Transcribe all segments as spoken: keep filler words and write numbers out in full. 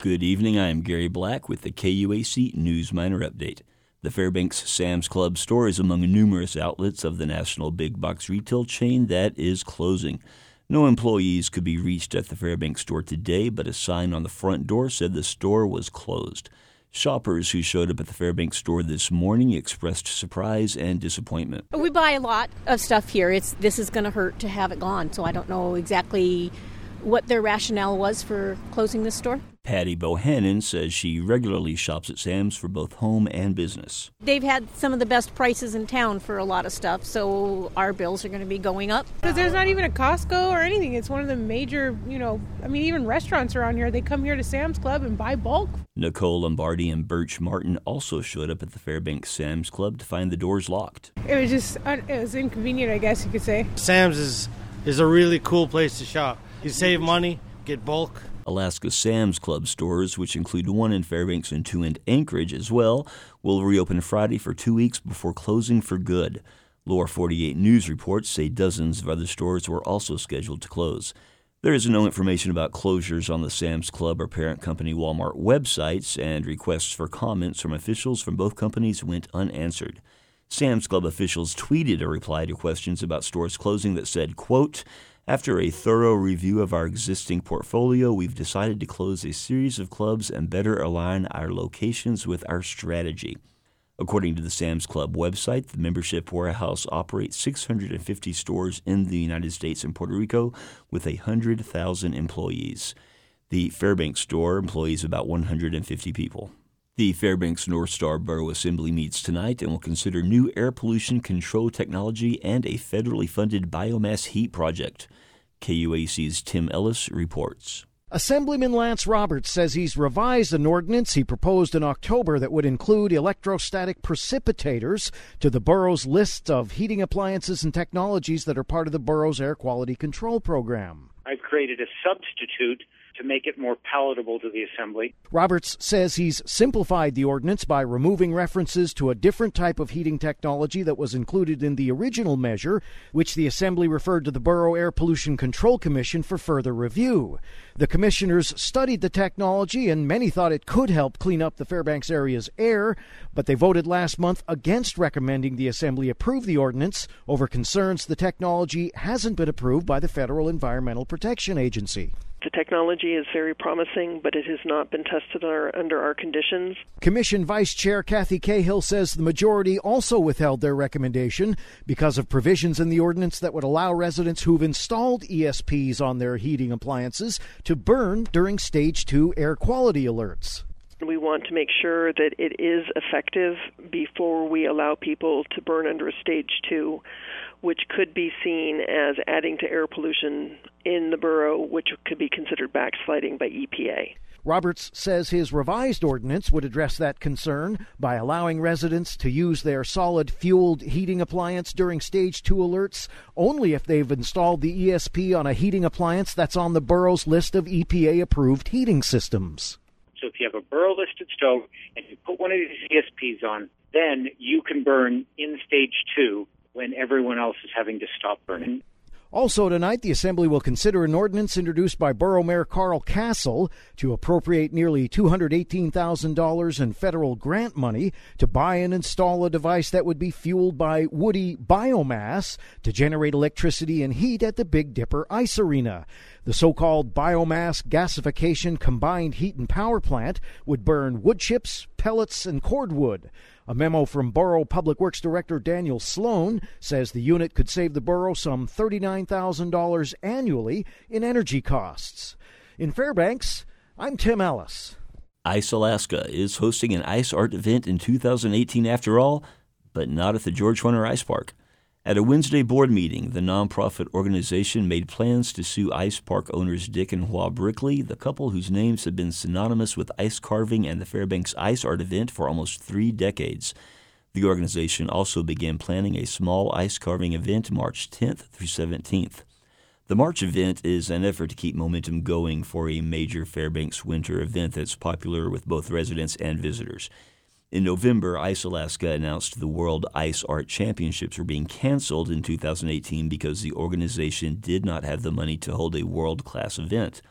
Good evening, I am Gary Black with the K U A C News Minor Update. The Fairbanks Sam's Club store is among numerous outlets of the national big box retail chain that is closing. No employees could be reached at the Fairbanks store today, but a sign on the front door said the store was closed. Shoppers who showed up at the Fairbanks store this morning expressed surprise and disappointment. We buy a lot of stuff here. It's this is going to hurt to have it gone, so I don't know exactly what their rationale was for closing this store. Patty Bohannon says she regularly shops at Sam's for both home and business. They've had some of the best prices in town for a lot of stuff, so our bills are going to be going up. Because there's not even a Costco or anything. It's one of the major, you know, I mean, even restaurants around here, they come here to Sam's Club and buy bulk. Nicole Lombardi and Birch Martin also showed up at the Fairbanks Sam's Club to find the doors locked. It was just, it was inconvenient, I guess you could say. Sam's is, is a really cool place to shop. You save money, get bulk. Alaska Sam's Club stores, which include one in Fairbanks and two in Anchorage as well, will reopen Friday for two weeks before closing for good. Lower forty-eight News reports say dozens of other stores were also scheduled to close. There is no information about closures on the Sam's Club or parent company Walmart websites, and requests for comments from officials from both companies went unanswered. Sam's Club officials tweeted a reply to questions about stores closing that said, quote, "After a thorough review of our existing portfolio, we've decided to close a series of clubs and better align our locations with our strategy." According to the Sam's Club website, the membership warehouse operates six hundred fifty stores in the United States and Puerto Rico with one hundred thousand employees. The Fairbanks store employs about one hundred fifty people. The Fairbanks North Star Borough Assembly meets tonight and will consider new air pollution control technology and a federally funded biomass heat project. K U A C's Tim Ellis reports. Assemblyman Lance Roberts says he's revised an ordinance he proposed in October that would include electrostatic precipitators to the borough's list of heating appliances and technologies that are part of the borough's air quality control program. I've created a substitute to make it more palatable to the Assembly. Roberts says he's simplified the ordinance by removing references to a different type of heating technology that was included in the original measure, which the Assembly referred to the Borough Air Pollution Control Commission for further review. The commissioners studied the technology, and many thought it could help clean up the Fairbanks area's air, but they voted last month against recommending the Assembly approve the ordinance over concerns the technology hasn't been approved by the Federal Environmental Protection Agency. The technology is very promising, but it has not been tested our, under our conditions. Commission Vice Chair Kathy Cahill says the majority also withheld their recommendation because of provisions in the ordinance that would allow residents who've installed E S Ps on their heating appliances to burn during Stage two air quality alerts. We want to make sure that it is effective before we allow people to burn under a Stage two, which could be seen as adding to air pollution in the borough, which could be considered backsliding by E P A. Roberts says his revised ordinance would address that concern by allowing residents to use their solid-fueled heating appliance during Stage two alerts only if they've installed the E S P on a heating appliance that's on the borough's list of E P A-approved heating systems. So if you have a borough-listed stove and you put one of these E S Ps on, then you can burn in Stage two when everyone else is having to stop burning. Also tonight, the Assembly will consider an ordinance introduced by Borough Mayor Carl Castle to appropriate nearly two hundred eighteen thousand dollars in federal grant money to buy and install a device that would be fueled by woody biomass to generate electricity and heat at the Big Dipper Ice Arena. The so-called biomass gasification combined heat and power plant would burn wood chips, pellets, and cordwood. A memo from Borough Public Works Director Daniel Sloan says the unit could save the borough some thirty-nine thousand dollars annually in energy costs. In Fairbanks, I'm Tim Ellis. Ice Alaska is hosting an ice art event in two thousand eighteen after all, but not at the George Hunter Ice Park. At a Wednesday board meeting, the nonprofit organization made plans to sue ice park owners Dick and Hua Brickley, the couple whose names have been synonymous with ice carving and the Fairbanks Ice Art event for almost three decades. The organization also began planning a small ice carving event March tenth through seventeenth. The March event is an effort to keep momentum going for a major Fairbanks winter event that's popular with both residents and visitors. In November, Ice Alaska announced the World Ice Art Championships were being canceled in two thousand eighteen because the organization did not have the money to hold a world-class event.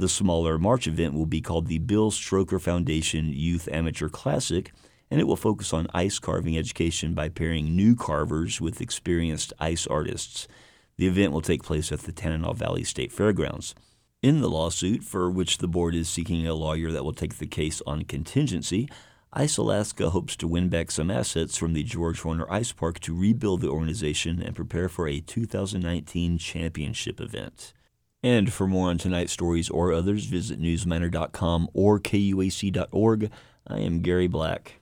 The smaller March event will be called the Bill Stroker Foundation Youth Amateur Classic, and it will focus on ice carving education by pairing new carvers with experienced ice artists. The event will take place at the Tanana Valley State Fairgrounds. In the lawsuit, for which the board is seeking a lawyer that will take the case on contingency, Ice Alaska hopes to win back some assets from the George Horner Ice Park to rebuild the organization and prepare for a two thousand nineteen championship event. And for more on tonight's stories or others, visit newsminer dot com or K U A C dot org. I am Gary Black.